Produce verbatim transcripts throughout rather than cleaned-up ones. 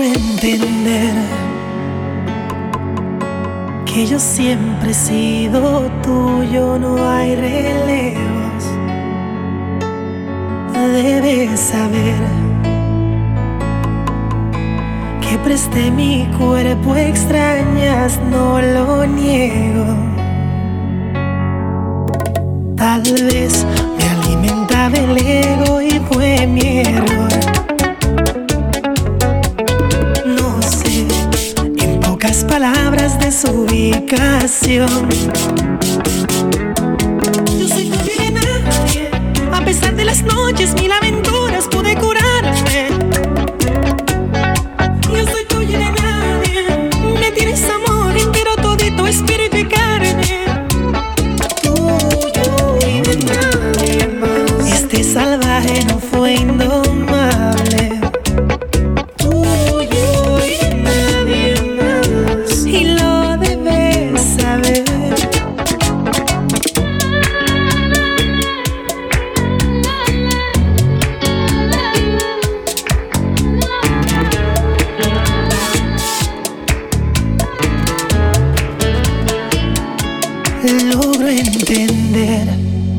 entender que yo siempre he sido tuyo, no hay relevos. Debes saber que presté mi cuerpo, extrañas, no lo niego. Tal vez me alimentaba el ego y fue mi error. No sé, en pocas palabras, de su ubicación. Yo soy tuyo y de nadie, a pesar de las noches, mil aventuras pude curarme. Yo soy tuyo y de nadie, me tienes amor entero, todito, espíritu y carne. Tuyo y de nadie más. Este salvaje no fue indomable. Tuyo y de nadie más. Y lo debes saber. Logro entender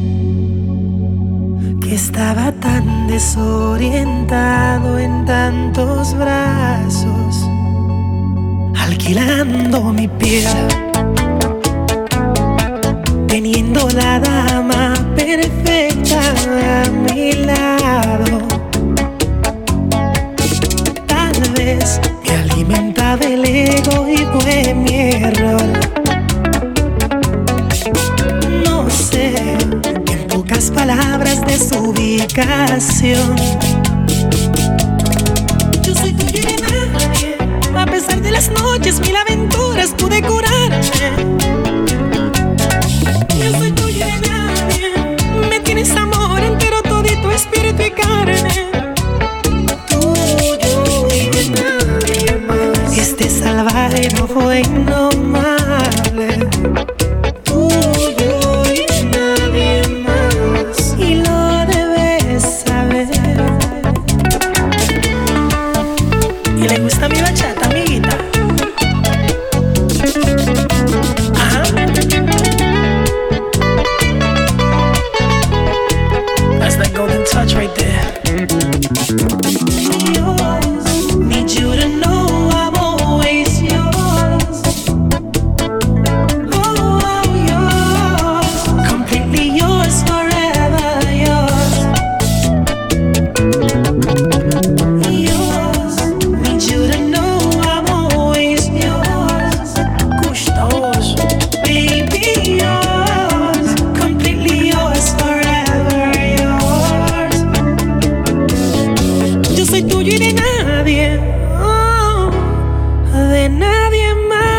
que estaba tan desorientado en tantos brazos, alquilando mi piel, teniendo la dama perfecta a mi lado. Tal vez me alimentaba el ego y fue mi error. No sé, en pocas palabras, de su ubicación. Yo soy tuyo y de nadie, a pesar de las noches, mil aventuras pude curarme. Yo soy tuyo y de nadie, me tienes amor entero, todito, espíritu y carne. Tuyo y de nadie más. Este salvaje no fue indomable. Tuyo y de nadie más. Y lo debes saber. ¿Y le gusta mi bachata, amiguita? Ajá. That's that golden touch right there. Yours, need you to know I'm always yours. Oh, oh, yours, completely yours, forever yours. Yours, need you to know I'm always yours. Gustoso, baby, yours, completely yours, forever yours. Yo soy tuyo y de nadie, oh, de nadie más.